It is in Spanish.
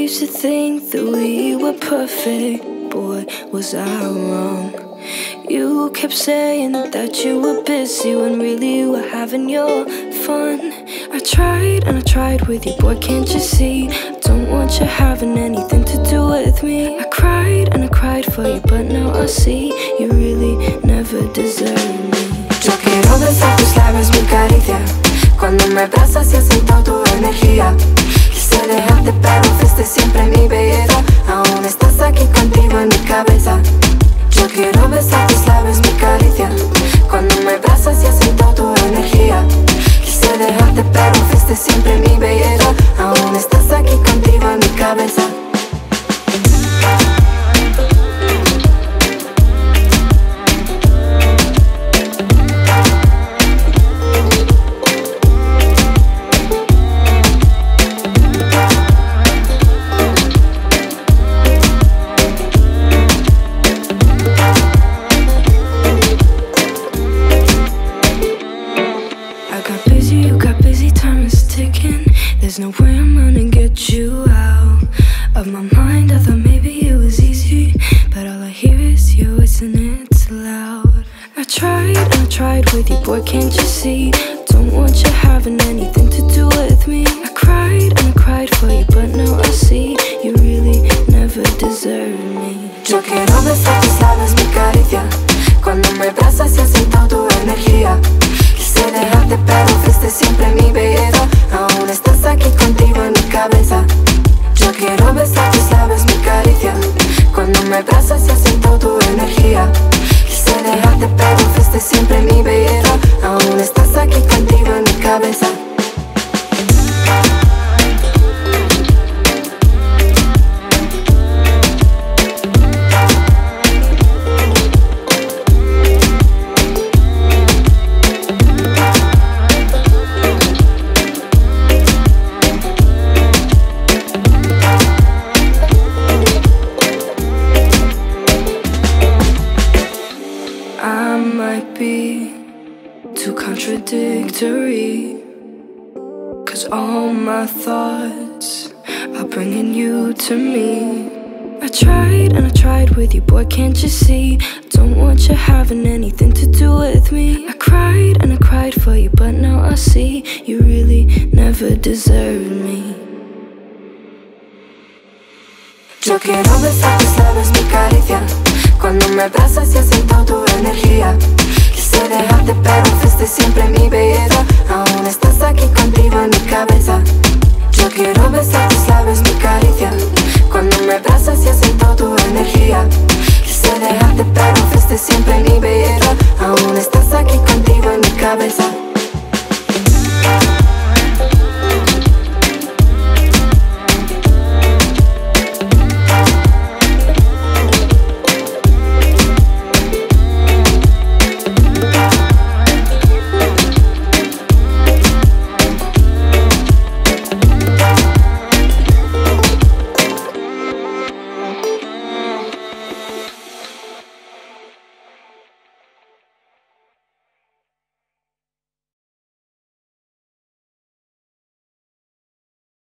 used to think that we were perfect. Boy, was I wrong. You kept saying that you were busy when really you were having your fun. I tried and I tried with you, boy, can't you see? Don't want you having anything to do with me. I cried and I cried for you, but now I see you really never deserve me. Yo quiero besar tus labios, mi caricia. Cuando me abrazas y siento tu energía. Quise dejarte pero fuiste siempre mi belleza. Aún estás aquí contigo en mi cabeza. Yo quiero besar tus labios, mi caricia. Cuando me abrazas y siento tu energía. Quise dejarte pero fuiste siempre mi belleza. Aún estás aquí contigo en mi cabeza. There's no way I'm gonna get you out of my mind. I thought maybe it was easy, but all I hear is your voice and it's loud. I tried and I tried with you, boy, can't you see? Don't want you having anything to do with me. I cried and I cried for you, but now I see you really never deserve me. Yo quiero besar tus labios, mi caricia. Cuando me abrazas y siento tu energía. Quise dejarte pero fuiste siempre mi belleza. Aún estás aquí contigo en mi cabeza. Yo quiero besar tus labios, mi caricia. Cuando me abrazas y siento tu energía. Quise dejarte pero fuiste siempre mi belleza. Aún estás aquí contigo en mi cabeza. I might be too contradictory, 'cause all my thoughts are bringing you to me. I tried and I tried with you, boy, can't you see? Don't want you having anything to do with me. I cried and I cried for you, but now I see you really never deserved me. Yo quiero besar tus labios, mi caricia. Cuando me abrazas y siento tu energía. Quise dejarte pero fuiste siempre mi belleza. Aún estás aquí contigo en mi cabeza. Yo quiero besar tus labios, mi caricia. Cuando me abrazas y siento tu energía. Quise dejarte pero fuiste siempre mi belleza. Aún estás aquí contigo en mi cabeza.